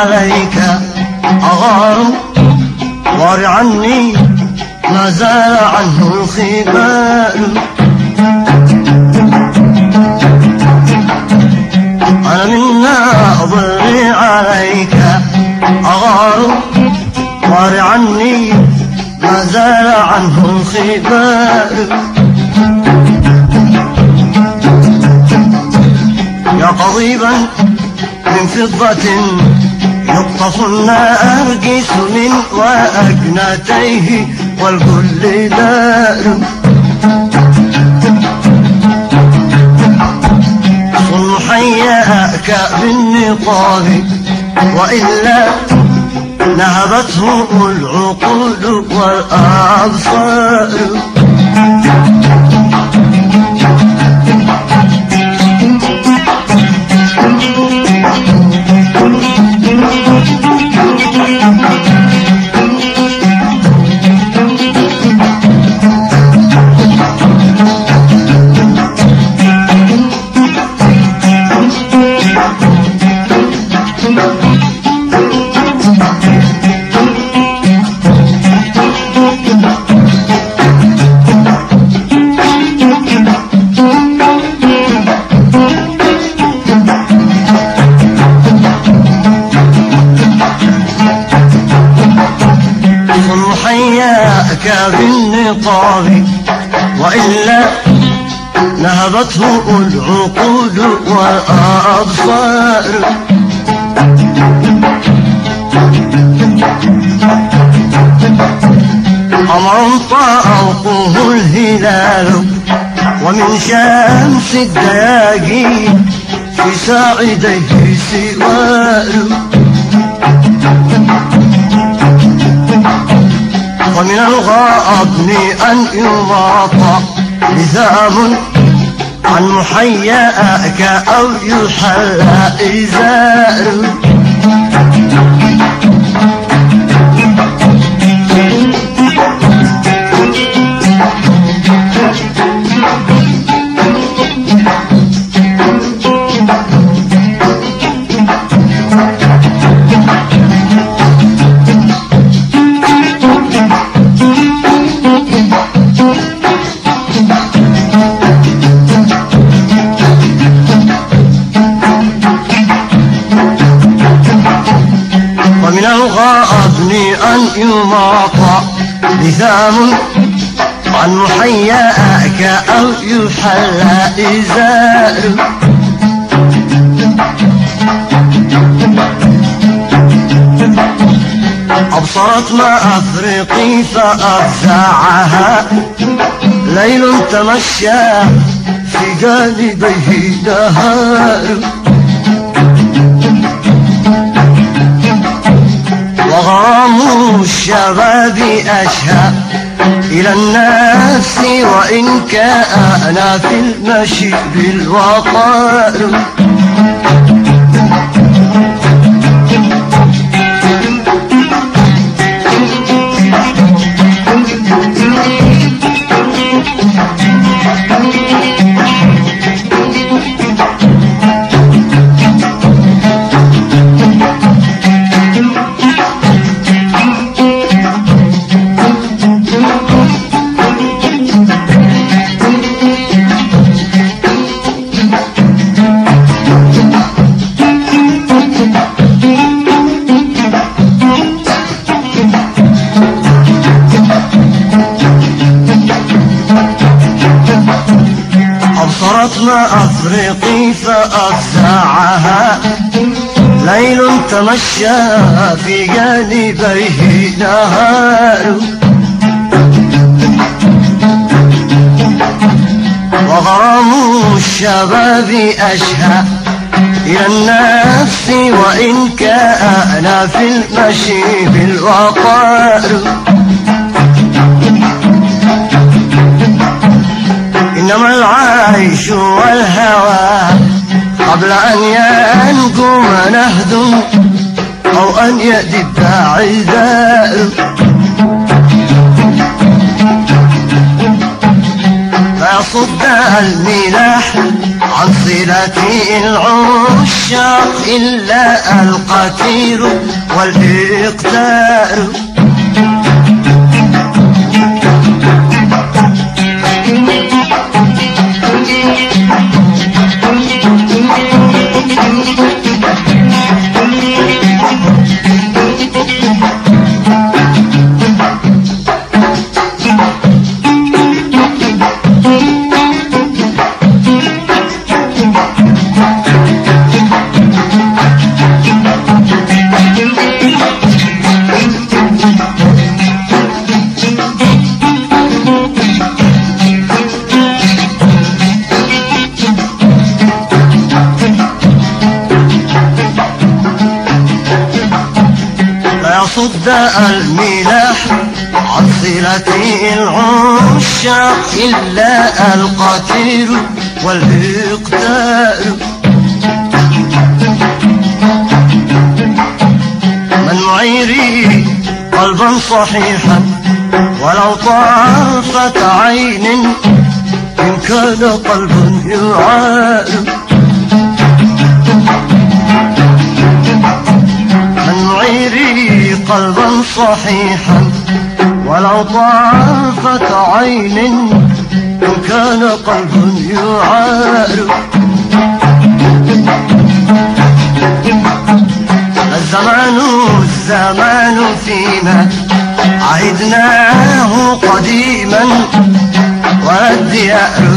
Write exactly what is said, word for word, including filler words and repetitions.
عليك أغار وار عني ما زال عنه الخبال. أنا من ناظري عليك أغار وار عني ما زال عنه الخبال. يا قضيبا من فضة يقطف النرجس من وأجنتيه والكل دار. صن حياك بالنقاب وإلا نهبته العقول والأبصار. بالنقاب وإلا نهبته العقول والأبصار. أمر طاقه الهلال ومن شمس الدياجين في ساعديه سوار. ومن الغابن أن يضاط لثام عن محياك أو يحلى إزار. ومن الغابن أن يماط لثام عن محياك أو يحلى إزار. أبصرت ما أفرقي فأفزعها ليل تمشى في جانبيه نهار. وغرام الشباب أشهى إلى الناس وإن كان في المشي بالوقار. أبصرت ما أفرقي فأفزعها ليل تمشى في جانبيه نهار. وغرام الشباب أشهى إلى النفس وإن كان في المشي بالوقار. إنما العيش والهوى قبل أن ينقم نهد أو أن يدب عذار. يصد الملاح عن صلة العشاق إلا القتير والإقتار. يصد الملاح عن صلة العشاق إلا القتير والإقتار. من معيري قلبا صحيحا ولو طرفة عين إن كان قلبا يعار. من معيري قلبا صحيحا ولو طرفة عين إن كان قلب يعار. الزمان الزمان فيما عهدناه قديما والديار